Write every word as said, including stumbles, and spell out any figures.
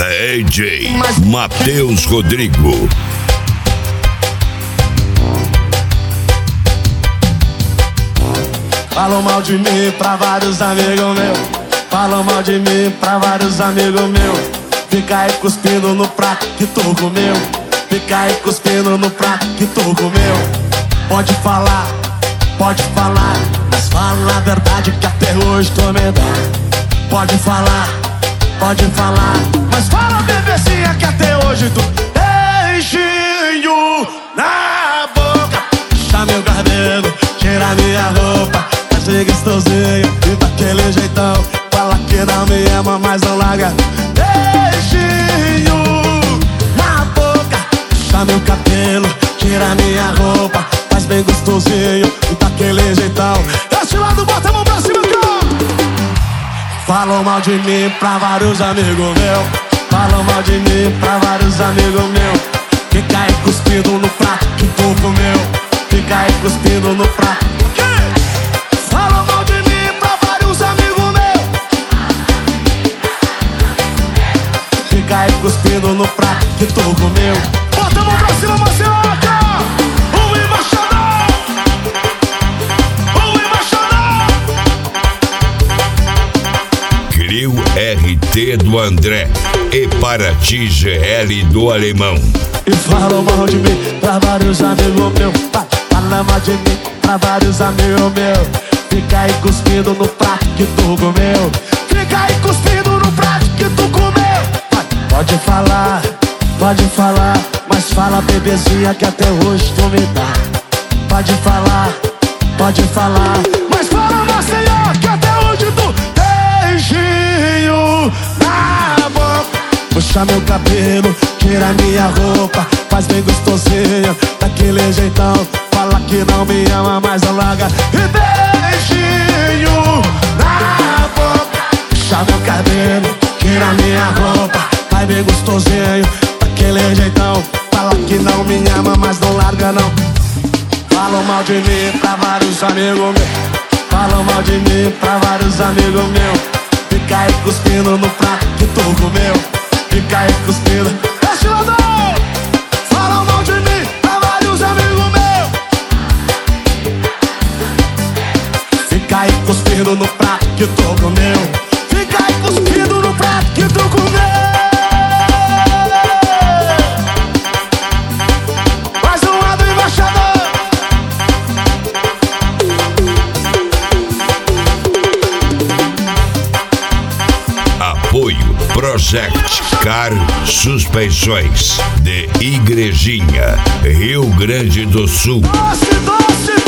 D J Matheus Rodrigo. Falam mal de mim pra vários amigos meus. Falam mal de mim pra vários amigos meus. Fica aí cuspindo no prato que tu comeu. Fica aí cuspindo no prato que tu comeu. Pode falar, pode falar, mas fala a verdade que até hoje tô medando. Pode falar, pode falar, mas fala, bebezinha, que até hoje tu beijinho na boca. Puxa meu cabelo, tira minha roupa, faz ser gostosinho e daquele jeitão. Fala que não me ama, mas não larga. Beijinho na boca, puxa meu cabelo, tira minha roupa, faz bem gostosinho e daquele jeitão. Desse lado, bota a mão pra cima, cara. Falam mal de mim pra vários amigos meus. Falam mal de mim pra vários amigos meus. Fica aí cuspindo no prato que tu comeu. Fica aí cuspindo no prato. Falam mal de mim pra vários amigos meus. Fica aí cuspindo no prato que tu comeu. Bota a mão pra cima, Marcelo. O embaixador, o embaixador. Crio R T do André e Paraty G L do Alemão. E falam mal de mim pra vários amigos meus. Falam mal de mim pra vários amigos meus. Fica aí cuspindo no prato que tu comeu. Fica aí cuspindo no prato que tu comeu. Pode falar, pode falar, mas fala, bebezinha, que até hoje tu me dá. Pode falar, pode falar, mas fala, Maceió, que até hoje tu beijinho na boca. Puxa meu cabelo, tira minha roupa, faz bem gostosinho daquele jeitão. Fala que não me ama, mas não larga. E beijinho na boca. Puxa meu cabelo, tira minha roupa, faz bem gostosinho daquele jeitão. Fala que não me ama, mas não larga não. Falam mal de mim pra vários amigos meus. Falam mal de mim pra vários amigos meus. Fica aí cuspindo no prato que tu comeu. Fica aí cuspindo. Deixa eu dar. Falam mal de mim pra vários amigos meus. Fica aí cuspindo no prato que tu comeu. Fica aí cuspindo no prato que tu comeu. Mais um lado, embaixador. Apoio Project Car Suspensões de Igrejinha, Rio Grande do Sul. Doce, doce.